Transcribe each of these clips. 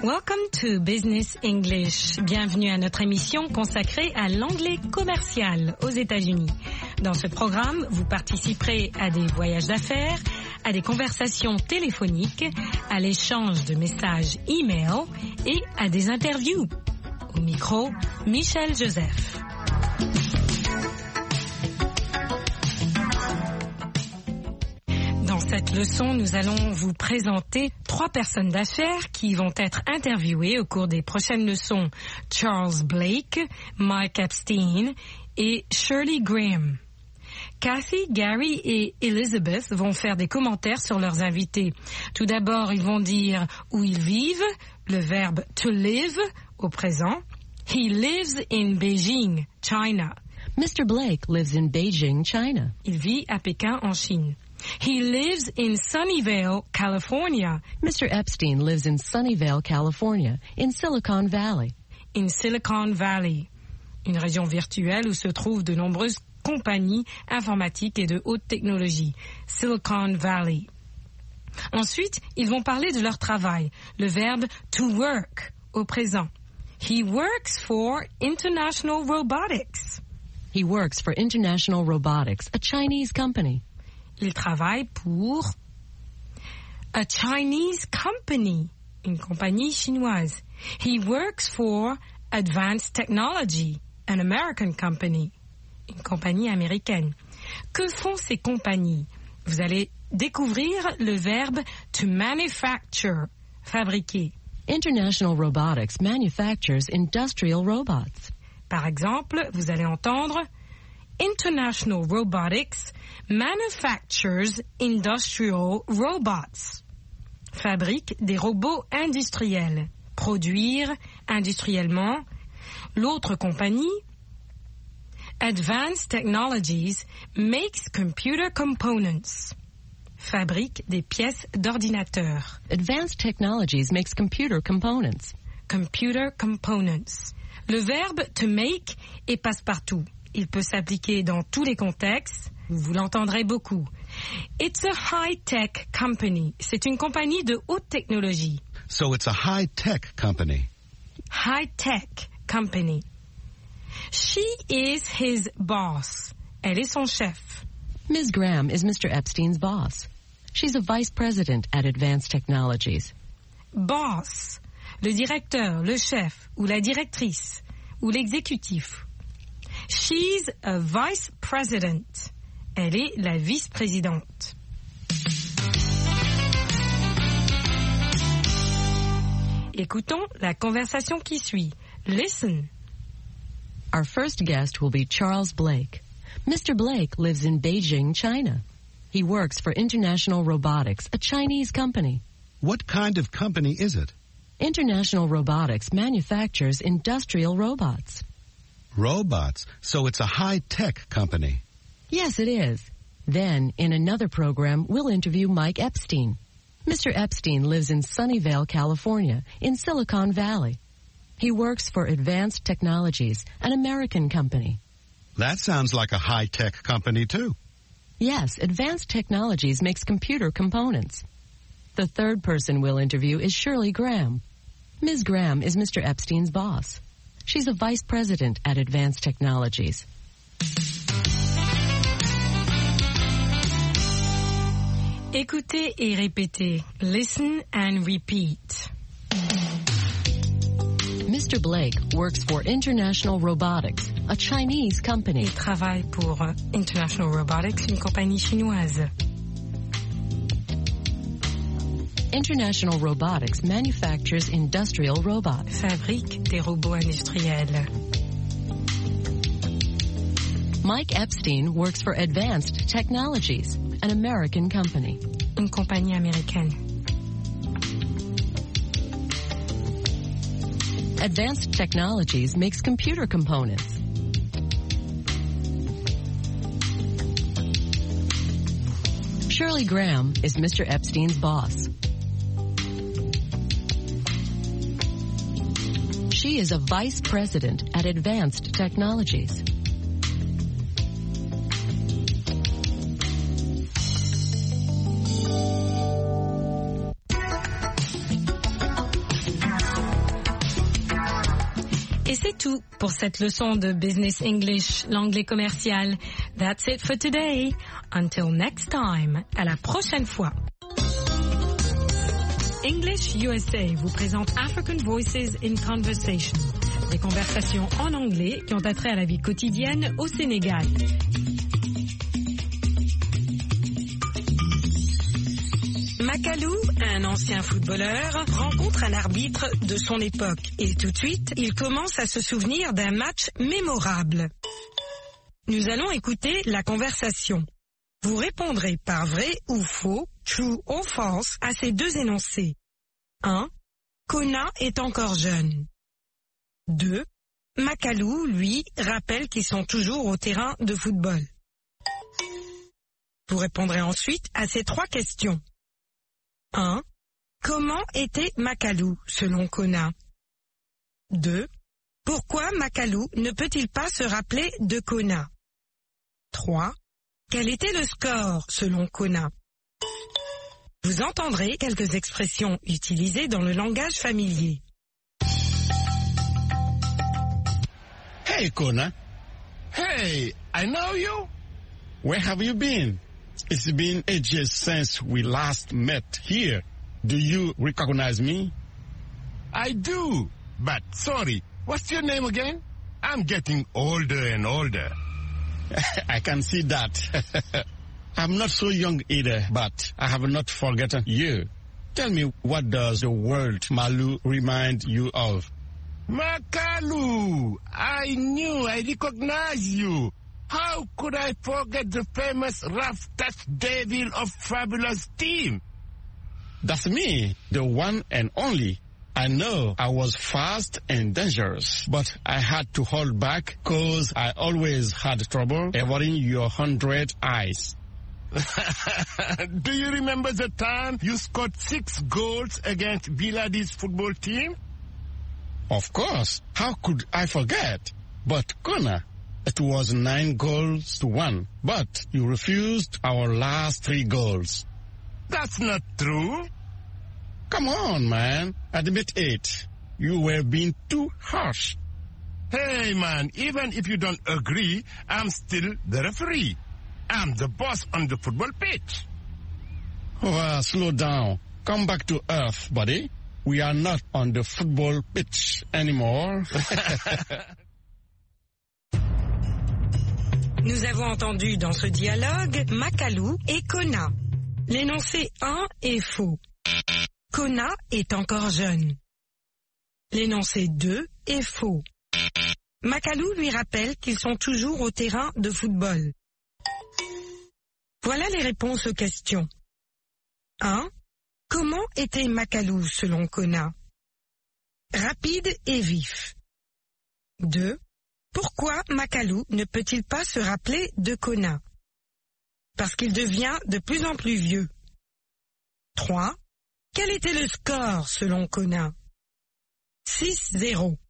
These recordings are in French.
Welcome to Business English. Bienvenue à notre émission consacrée à l'anglais commercial aux États-Unis. Dans ce programme, vous participerez à des voyages d'affaires, à des conversations téléphoniques, à l'échange de messages e-mail et à des interviews. Au micro, Michel Joseph. Dans cette leçon, nous allons vous présenter 3 personnes d'affaires qui vont être interviewées au cours des prochaines leçons. Charles Blake, Mike Epstein et Shirley Graham. Kathy, Gary et Elizabeth vont faire des commentaires sur leurs invités. Tout d'abord, ils vont dire où ils vivent, le verbe to live au présent. He lives in Beijing, China. Mr. Blake lives in Beijing, China. Il vit à Pékin, en Chine. He lives in Sunnyvale, California. Mr. Epstein lives in Sunnyvale, California, in Silicon Valley. In Silicon Valley, une région virtuelle où se trouvent de nombreuses compagnies informatiques et de haute technologie. Silicon Valley. Ensuite, ils vont parler de leur travail, le verbe to work au présent. He works for International Robotics. He works for International Robotics, a Chinese company. Il travaille pour a Chinese company, une compagnie chinoise. He works for Advanced Technology, an American company, une compagnie américaine. Que font ces compagnies? Vous allez découvrir le verbe to manufacture, fabriquer. International Robotics manufactures industrial robots. Par exemple, vous allez entendre International Robotics manufactures industrial robots. Fabrique des robots industriels. Produire industriellement. L'autre compagnie, Advanced Technologies, makes computer components. Fabrique des pièces d'ordinateur. Advanced Technologies makes computer components. Computer components. Le verbe to make est passe-partout. Il peut s'appliquer dans tous les contextes. Vous l'entendrez beaucoup. It's a high-tech company. C'est une compagnie de haute technologie. So it's a high-tech company. High-tech company. She is his boss. Elle est son chef. Ms. Graham is Mr. Epstein's boss. She's a vice president at Advanced Technologies. Boss. Le directeur, le chef, ou la directrice, ou l'exécutif. She's a vice president. Elle est la vice-présidente. Écoutons la conversation qui suit. Listen. Our first guest will be Charles Blake. Mr. Blake lives in Beijing, China. He works for International Robotics, a Chinese company. What kind of company is it? International Robotics manufactures industrial robots. Robots. So it's a high-tech company. Yes, it is. Then, in another program, we'll interview Mike Epstein. Mr. Epstein lives in Sunnyvale, California, in Silicon Valley. He works for Advanced Technologies, an American company. That sounds like a high-tech company, too. Yes, Advanced Technologies makes computer components. The third person we'll interview is Shirley Graham. Ms. Graham is Mr. Epstein's boss. She's a vice president at Advanced Technologies. Écoutez et répétez. Listen and repeat. Mr. Blake works for International Robotics, a Chinese company. Il travaille pour International Robotics, une compagnie chinoise. International Robotics manufactures industrial robots. Fabrique des robots industriels. Mike Epstein works for Advanced Technologies, an American company. Une compagnie américaine. Advanced Technologies makes computer components. Shirley Graham is Mr. Epstein's boss. She is a vice president at Advanced Technologies. tout pour cette leçon de Business English, l'anglais commercial. That's it for today. Until next time. À la prochaine fois. English USA vous présente African Voices in Conversation. Des conversations en anglais qui ont attrait à la vie quotidienne au Sénégal. Macalou, un ancien footballeur, rencontre un arbitre de son époque et tout de suite, il commence à se souvenir d'un match mémorable. Nous allons écouter la conversation. Vous répondrez par vrai ou faux, true ou false, à ces deux énoncés. 1. Kona est encore jeune. 2. Macalou, lui, rappelle qu'ils sont toujours au terrain de football. Vous répondrez ensuite à ces trois questions. 1. Comment était Macalou, selon Kona? 2. Pourquoi Macalou ne peut-il pas se rappeler de Kona? 3. Quel était le score, selon Kona? Vous entendrez quelques expressions utilisées dans le langage familier. Hey, Kona. Hey, I know you. Where have you been? It's been ages since we last met here. Do you recognize me? I do, but sorry, what's your name again? I'm getting older and older. I can see that. I'm not so young either, but I have not forgotten you. Tell me, what does the word Malu remind you of? Macalou, I knew I recognized you. How could I forget the famous rough touch devil of Fabulous team? That's me, the one and only. I know I was fast and dangerous, but I had to hold back because I always had trouble avoiding your 100 eyes. Do you remember the time you scored 6 goals against Villadis football team? Of course. How could I forget? But Kona, it was 9-1, but you refused our last 3 goals. That's not true. Come on, man. Admit it. You were being too harsh. Hey, man, even if you don't agree, I'm still the referee. I'm the boss on the football pitch. Slow down. Come back to earth, buddy. We are not on the football pitch anymore. Nous avons entendu dans ce dialogue Macalou et Kona. L'énoncé 1 est faux. Kona est encore jeune. L'énoncé 2 est faux. Macalou lui rappelle qu'ils sont toujours au terrain de football. Voilà les réponses aux questions. 1. Comment était Macalou selon Kona? Rapide et vif. 2. Pourquoi Macalou ne peut-il pas se rappeler de Kona? Parce qu'il devient de plus en plus vieux. 3. Quel était le score selon Kona? 6-0.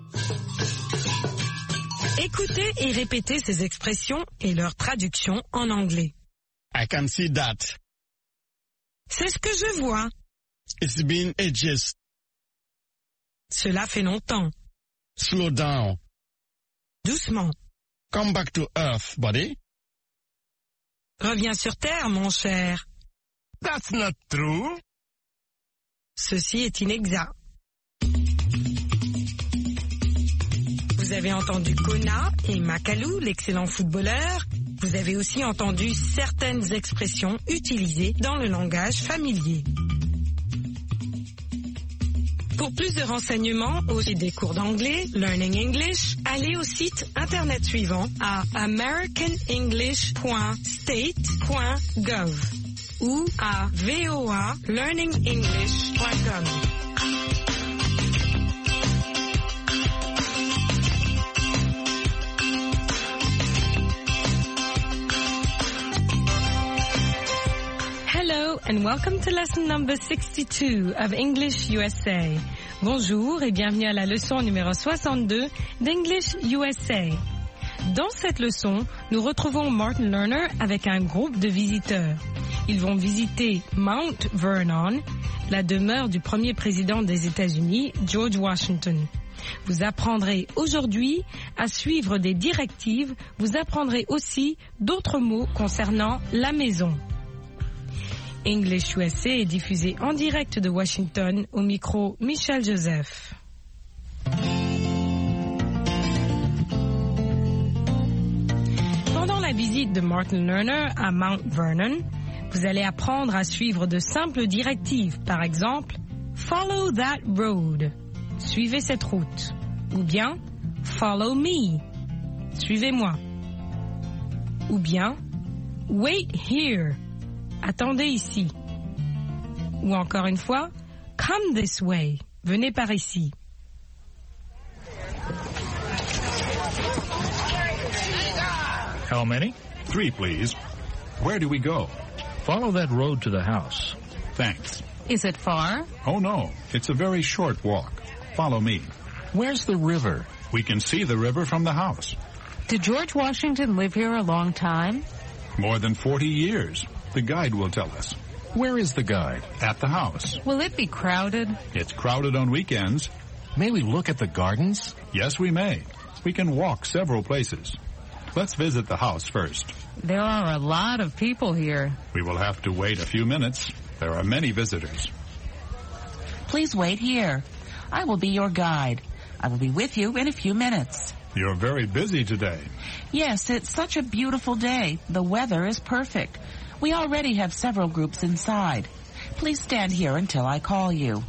Écoutez et répétez ces expressions et leur traduction en anglais. I can see that. C'est ce que je vois. It's been ages. Cela fait longtemps. Slow down. Doucement. Come back to earth, buddy. Reviens sur terre, mon cher. That's not true. Ceci est inexact. Vous avez entendu Kona et Macalou, l'excellent footballeur. Vous avez aussi entendu certaines expressions utilisées dans le langage familier. Pour plus de renseignements au sujet des cours d'anglais, Learning English, allez au site internet suivant à americanenglish.state.gov ou à voalearningenglish.com. Hello and welcome to lesson number 62 of English USA. Bonjour et bienvenue à la leçon numéro 62 d'English USA. Dans cette leçon, nous retrouvons Martin Lerner avec un groupe de visiteurs. Ils vont visiter Mount Vernon, la demeure du premier président des États-Unis, George Washington. Vous apprendrez aujourd'hui à suivre des directives. Vous apprendrez aussi d'autres mots concernant la maison. English USA est diffusé en direct de Washington, au micro Michel Joseph. Pendant la visite de Martin Lerner à Mount Vernon, vous allez apprendre à suivre de simples directives. Par exemple, Follow that road. Suivez cette route. Ou bien, Follow me. Suivez-moi. Ou bien, Wait here. Attendez ici. Ou encore une fois, Come this way. Venez par ici. How many? 3, please. Where do we go? Follow that road to the house. Thanks. Is it far? Oh, no. It's a very short walk. Follow me. Where's the river? We can see the river from the house. Did George Washington live here a long time? More than 40 years. The guide will tell us. Where is the guide? At the house. Will it be crowded? It's crowded on weekends. May we look at the gardens? Yes, we may. We can walk several places. Let's visit the house first. There are a lot of people here. We will have to wait a few minutes. There are many visitors. Please wait here. I will be your guide. I will be with you in a few minutes. You're very busy today. Yes, it's such a beautiful day. The weather is perfect. We already have several groups inside. Please stand here until I call you.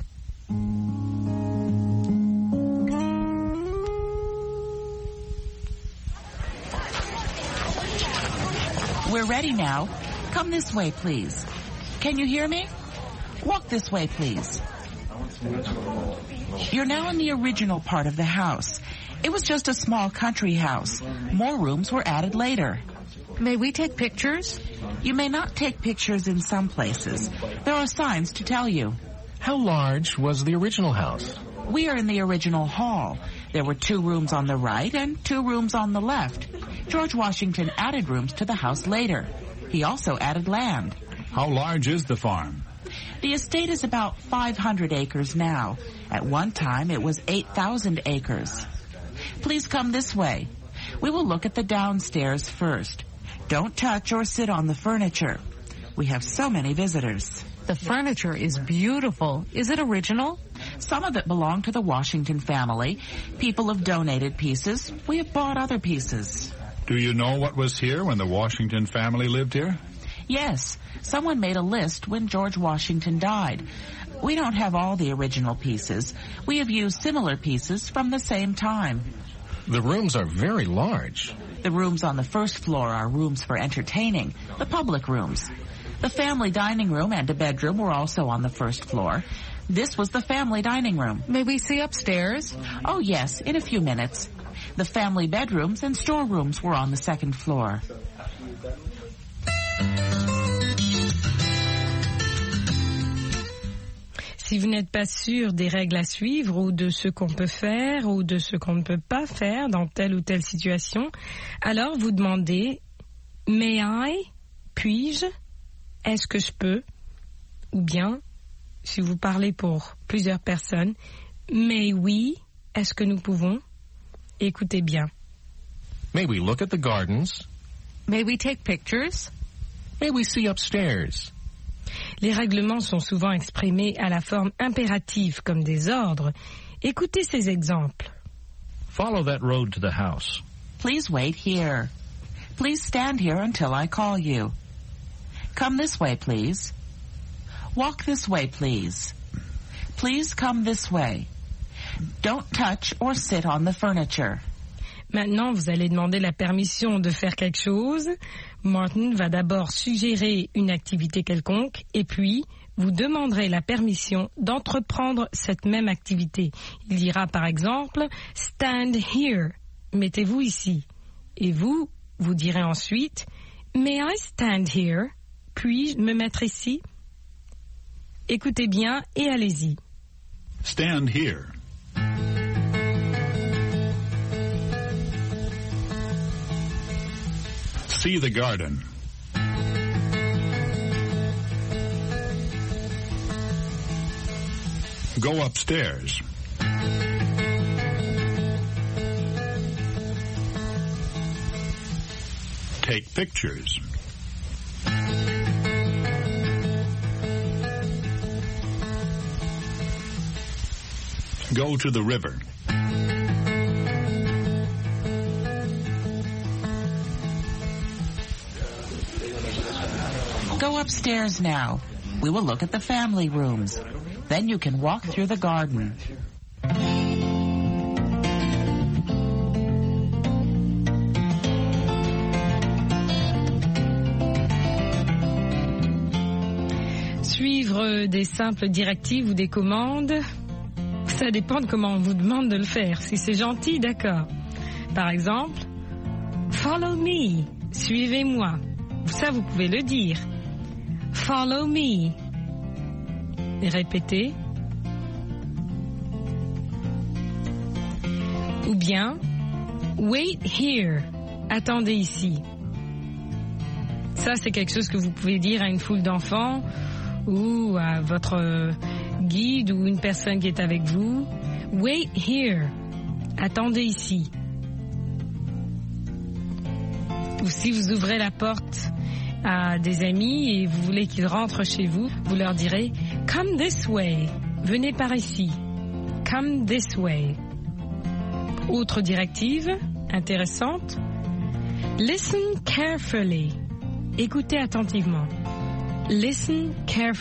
We're ready now. Come this way, please. Can you hear me? Walk this way, please. You're now in the original part of the house. It was just a small country house. More rooms were added later. May we take pictures? You may not take pictures in some places. There are signs to tell you. How large was the original house? We are in the original hall. There were 2 rooms on the right and 2 rooms on the left. George Washington added rooms to the house later. He also added land. How large is the farm? The estate is about 500 acres now. At one time, it was 8,000 acres. Please come this way. We will look at the downstairs first. Don't touch or sit on the furniture. We have so many visitors. The furniture is beautiful. Is it original? Some of it belonged to the Washington family. People have donated pieces. We have bought other pieces. Do you know what was here when the Washington family lived here? Yes. Someone made a list when George Washington died. We don't have all the original pieces. We have used similar pieces from the same time. The rooms are very large. The rooms on the first floor are rooms for entertaining, the public rooms. The family dining room and a bedroom were also on the first floor. This was the family dining room. May we see upstairs? Oh, yes, in a few minutes. The family bedrooms and storerooms were on the second floor. Si vous n'êtes pas sûr des règles à suivre ou de ce qu'on peut faire ou de ce qu'on ne peut pas faire dans telle ou telle situation, alors vous demandez « May I » puis-je, est-ce que je peux, ou bien, si vous parlez pour plusieurs personnes, may we, est-ce que nous pouvons? Écoutez bien. May we look at the gardens? May we take pictures? May we see upstairs? Les règlements sont souvent exprimés à la forme impérative comme des ordres. Écoutez ces exemples. Follow that road to the house. Please wait here. Please stand here until I call you. Come this way, please. Walk this way, please. Please come this way. Don't touch or sit on the furniture. Maintenant, vous allez demander la permission de faire quelque chose. Martin va d'abord suggérer une activité quelconque et puis vous demanderez la permission d'entreprendre cette même activité. Il dira par exemple « Stand here », mettez-vous ici. Et vous direz ensuite « May I stand here », puis-je me mettre ici? Écoutez bien et allez-y. Stand here. See the garden. Go upstairs. Take pictures. Go to the river. Go upstairs now. We will look at the family rooms. Then you can walk through the garden. Suivre des simples directives ou des commandes, ça dépend de comment on vous demande de le faire. Si c'est gentil, d'accord. Par exemple, follow me, suivez-moi. Ça, vous pouvez le dire. Follow me. Et répétez. Ou bien, wait here. Attendez ici. Ça, c'est quelque chose que vous pouvez dire à une foule d'enfants ou à votre guide ou une personne qui est avec vous. Wait here. Attendez ici. Ou si vous ouvrez la porte à des amis et vous voulez qu'ils rentrent chez vous, vous leur direz « Come this way ». Venez par ici. « Come this way ». Autre directive intéressante. « Listen carefully ». Écoutez attentivement. « Listen carefully ».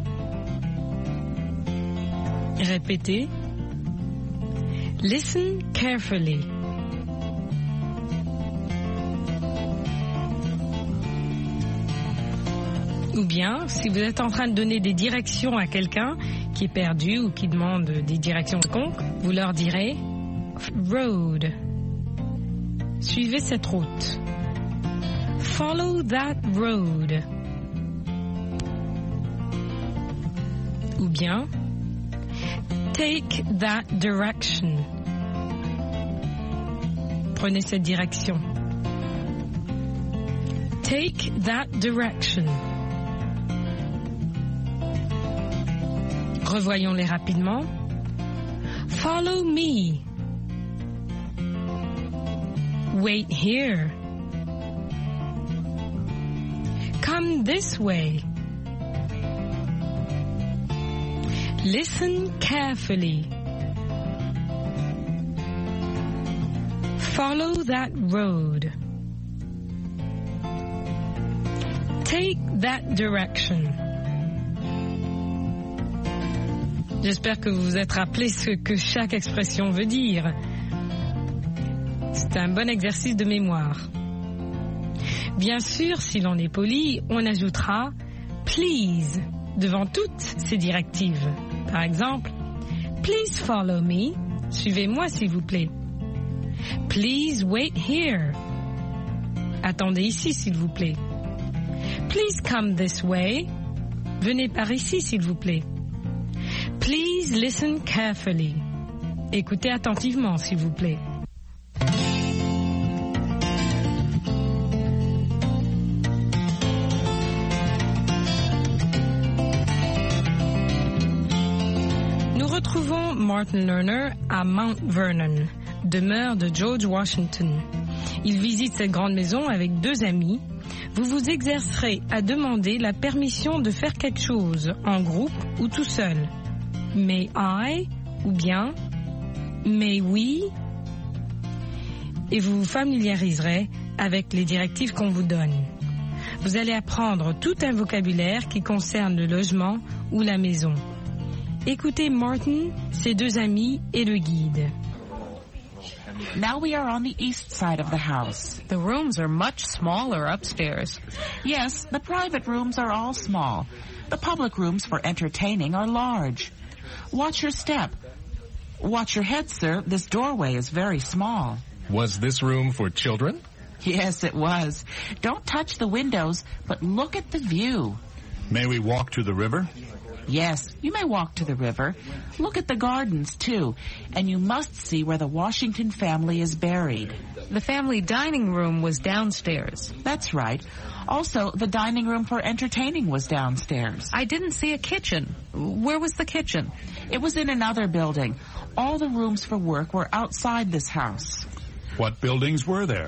Répétez. « Listen carefully ». Ou bien, si vous êtes en train de donner des directions à quelqu'un qui est perdu ou qui demande des directions quelconques, vous leur direz « road ». Suivez cette route. « Follow that road ». Ou bien « take that direction ». Prenez cette direction. « Take that direction ». Revoyons-les rapidement. Follow me. Wait here. Come this way. Listen carefully. Follow that road. Take that direction. J'espère que vous vous êtes rappelé ce que chaque expression veut dire. C'est un bon exercice de mémoire. Bien sûr, si l'on est poli, on ajoutera « please » devant toutes ces directives. Par exemple, « Please follow me » Suivez-moi, s'il vous plaît. « Please wait here » Attendez ici, s'il vous plaît. « Please come this way » Venez par ici, s'il vous plaît. Please listen carefully. Écoutez attentivement, s'il vous plaît. Nous retrouvons Martin Lerner à Mount Vernon, demeure de George Washington. Il visite cette grande maison avec 2 amis. Vous vous exercerez à demander la permission de faire quelque chose, en groupe ou tout seul. May I ou bien May we, et vous vous familiariserez avec les directives qu'on vous donne. Vous allez apprendre tout un vocabulaire qui concerne le logement ou la maison. Écoutez Martin, ses 2 amis et le guide. Now we are on the east side of the house. The rooms are much smaller upstairs. Yes, the private rooms are all small. The public rooms for entertaining are large. Watch your step. Watch your head, sir. This doorway is very small. Was this room for children? Yes, it was. Don't touch the windows, but look at the view. May we walk to the river? Yes, you may walk to the river. Look at the gardens, too. And you must see where the Washington family is buried. The family dining room was downstairs. That's right. Also, the dining room for entertaining was downstairs. I didn't see a kitchen. Where was the kitchen? It was in another building. All the rooms for work were outside this house. What buildings were there?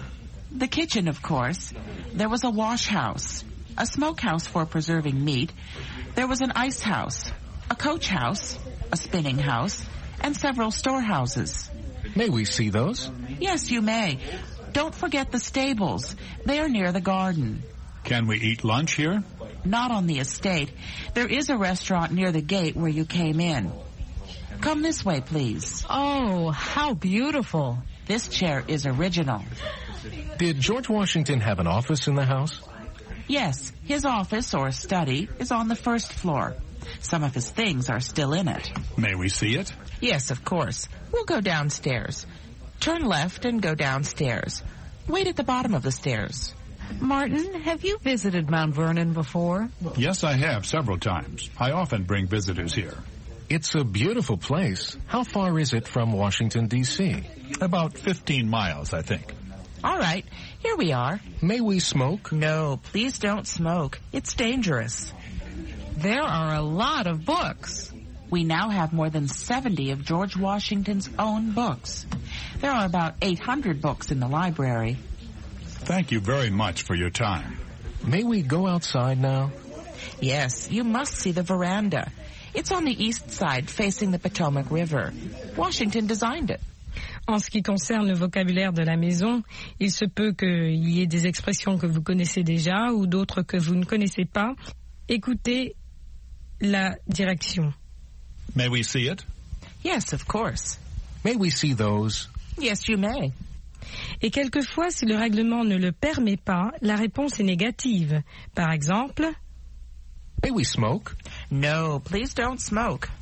The kitchen, of course. There was a wash house, a smokehouse for preserving meat. There was an ice house, a coach house, a spinning house, and several storehouses. May we see those? Yes, you may. Don't forget the stables. They are near the garden. Can we eat lunch here? Not on the estate. There is a restaurant near the gate where you came in. Come this way, please. Oh, how beautiful. This chair is original. Did George Washington have an office in the house? Yes, his office or study is on the first floor. Some of his things are still in it. May we see it? Yes, of course. We'll go downstairs. Turn left and go downstairs. Wait at the bottom of the stairs. Martin, have you visited Mount Vernon before? Yes, I have several times. I often bring visitors here. It's a beautiful place. How far is it from Washington, D.C.? About 15 miles, I think. All right, here we are. May we smoke? No, please don't smoke. It's dangerous. There are a lot of books. We now have more than 70 of George Washington's own books. There are about 800 books in the library. Thank you very much for your time. May we go outside now? Yes, you must see the veranda. It's on the east side, facing the Potomac River. Washington designed it. En ce qui concerne le vocabulaire de la maison, il se peut qu'il y ait des expressions que vous connaissez déjà ou d'autres que vous ne connaissez pas. Écoutez la direction. May we see it? Yes, of course. May we see those? Yes, you may. Et quelquefois, si le règlement ne le permet pas, la réponse est négative. Par exemple, May we smoke? No, please don't smoke.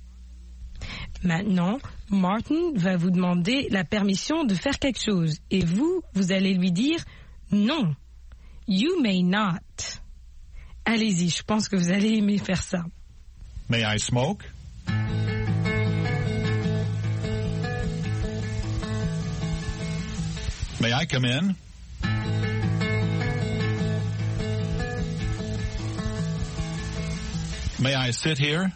maintenant, Martin va vous demander la permission de faire quelque chose. Et vous allez lui dire non. You may not. Allez-y, je pense que vous allez aimer faire ça. May I smoke? May I come in? May I sit here?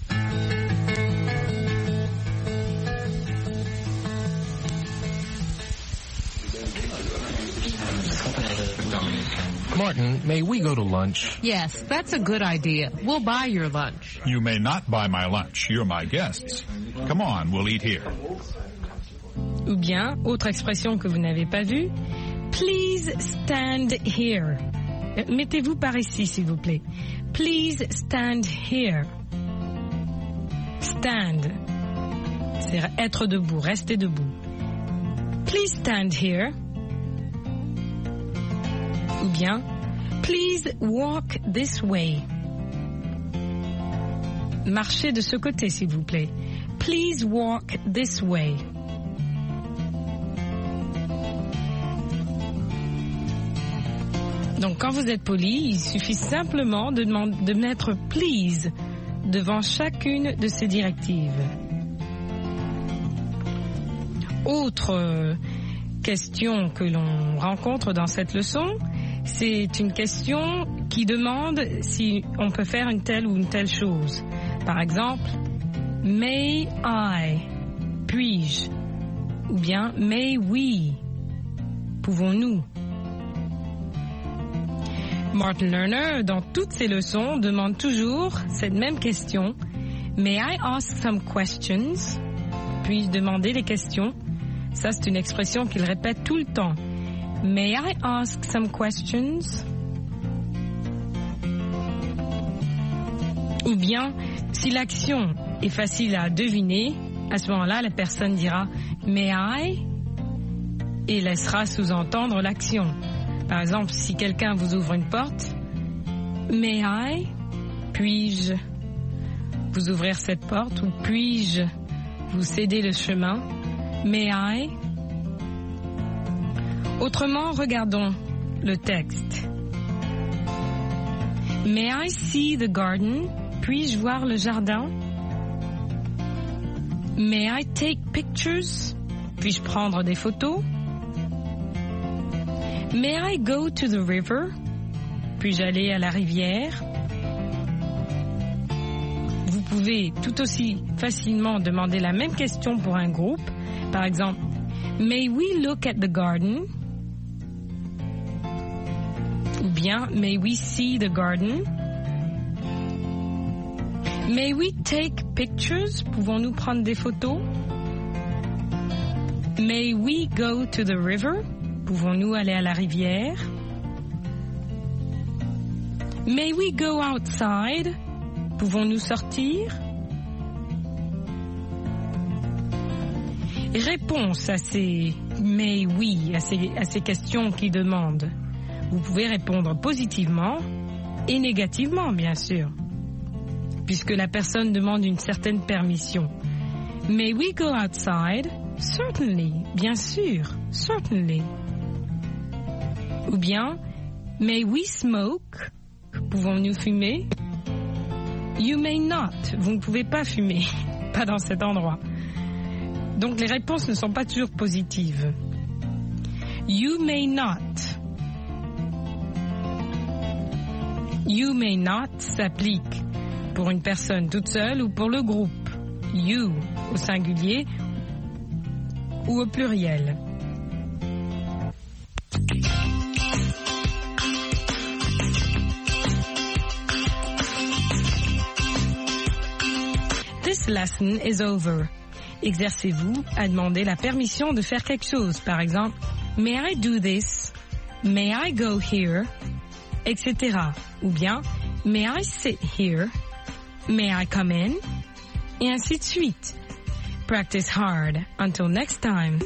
Martin, may we go to lunch? Yes, that's a good idea. We'll buy your lunch. You may not buy my lunch. You're my guests. Come on, we'll eat here. Ou bien, autre expression que vous n'avez pas vue, please stand here. Mettez-vous par ici, s'il vous plaît. Please stand here. Stand, c'est être debout, rester debout. Please stand here. Ou bien, please walk this way. Marchez de ce côté, s'il vous plaît. Please walk this way. Donc, quand vous êtes poli, il suffit simplement de mettre please devant chacune de ces directives. Autre question que l'on rencontre dans cette leçon, c'est une question qui demande si on peut faire une telle ou une telle chose. Par exemple, may I, puis-je, ou bien may we, pouvons-nous. Martin Lerner, dans toutes ses leçons, demande toujours cette même question. May I ask some questions? Puis-je demander des questions? Ça, c'est une expression qu'il répète tout le temps. May I ask some questions? Ou bien, si l'action est facile à deviner, à ce moment-là, la personne dira May I? Et laissera sous-entendre l'action. Par exemple, si quelqu'un vous ouvre une porte, May I? Puis-je vous ouvrir cette porte ou puis-je vous céder le chemin? May I? Autrement, regardons le texte. May I see the garden? Puis-je voir le jardin? May I take pictures? Puis-je prendre des photos? May I go to the river? Puis-je aller à la rivière? Vous pouvez tout aussi facilement demander la même question pour un groupe. Par exemple, May we look at the garden? Ou bien, may we see the garden? May we take pictures? Pouvons-nous prendre des photos? May we go to the river? Pouvons-nous aller à la rivière? May we go outside? Pouvons-nous sortir? Réponse à ces may we, à ces questions qui demandent. Vous pouvez répondre positivement et négativement, bien sûr, puisque la personne demande une certaine permission. May we go outside? Certainly, bien sûr, certainly. Ou bien, may we smoke? Pouvons-nous fumer? You may not. Vous ne pouvez pas fumer. Pas dans cet endroit. Donc les réponses ne sont pas toujours positives. You may not. You may not s'applique pour une personne toute seule ou pour le groupe. You au singulier ou au pluriel. This lesson is over. Exercez-vous à demander la permission de faire quelque chose. Par exemple, may I do this? May I go here? Etc. Ou bien, may I sit here? May I come in? Et ainsi de suite. Practice hard. Until next time.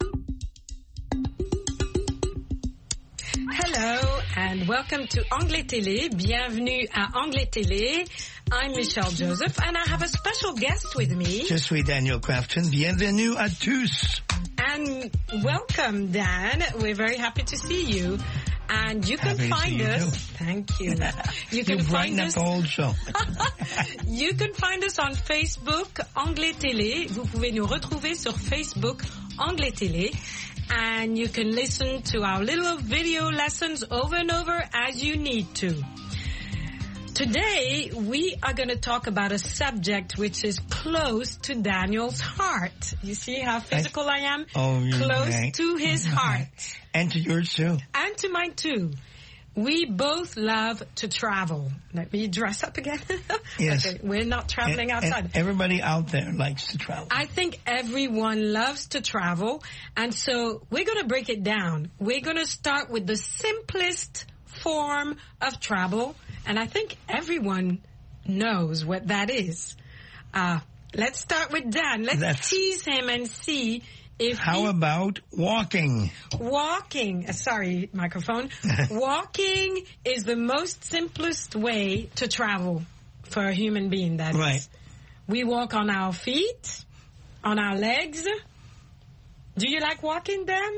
Hello and welcome to Anglais Télé. Bienvenue à Anglais Télé. I'm Michelle Joseph and I have a special guest with me. Je suis Daniel Crafton. Bienvenue à tous. And welcome, Dan. We're very happy to see you. And you can find us. Thank you. You can find us. The whole show. You can find us on Facebook, Anglais Télé. Vous pouvez nous retrouver sur Facebook, Anglais Télé. And you can listen to our little video lessons over and over as you need to. Today, we are going to talk about a subject which is close to Daniel's heart. You see how physical I am? Oh, you're close right. to his heart. And to yours too. And to mine too. We both love to travel. Let me dress up again. Yes. Okay, we're not traveling outside. And everybody out there likes to travel. I think everyone loves to travel. And so we're going to break it down. We're going to start with the simplest form of travel. And I think everyone knows what that is. Let's start with Dan. Let's tease him and see if How about walking? Walking. Sorry, microphone. Walking is the most simplest way to travel for a human being, that right. is. We walk on our feet, on our legs. Do you like walking, Dan?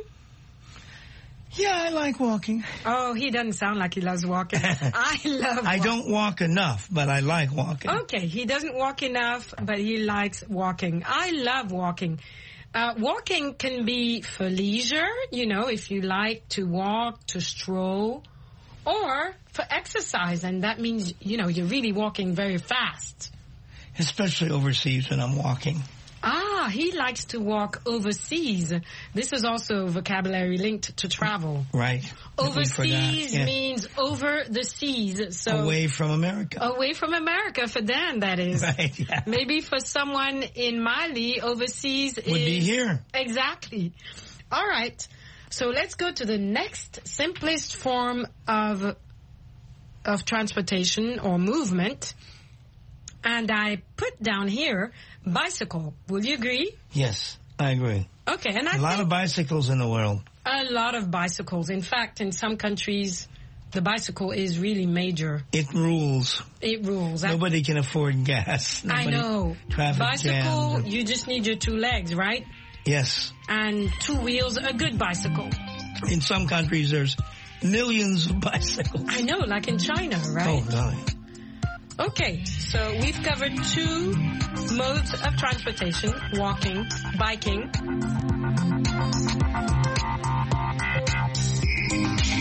Yeah, I like walking. Oh, he doesn't sound like he loves walking. I love walking. I don't walk enough, but I like walking. Okay, he doesn't walk enough, but he likes walking. I love walking. Walking can be for leisure, you know, if you like to walk, to stroll, or for exercise, and that means, you know, you're really walking very fast. Especially overseas when I'm walking. Ah, he likes to walk overseas. This is also vocabulary linked to travel. Right. Overseas means over the seas. So away from America. Away from America for Dan, that is. Right, yeah. Maybe for someone in Mali, overseas would be here. Exactly. All right. So let's go to the next simplest form of transportation or movement. And I put down here bicycle. Will you agree? Yes, I agree. Okay, and a lot of bicycles in the world. A lot of bicycles. In fact, in some countries, the bicycle is really major. It rules. It rules. Nobody can afford gas. I know. Traffic bicycle, jams. you just need your 2 legs, right? Yes. And 2 wheels, a good bicycle. In some countries, there's millions of bicycles. I know, like in China, right? Oh, God. Okay, so we've covered 2 modes of transportation, walking, biking.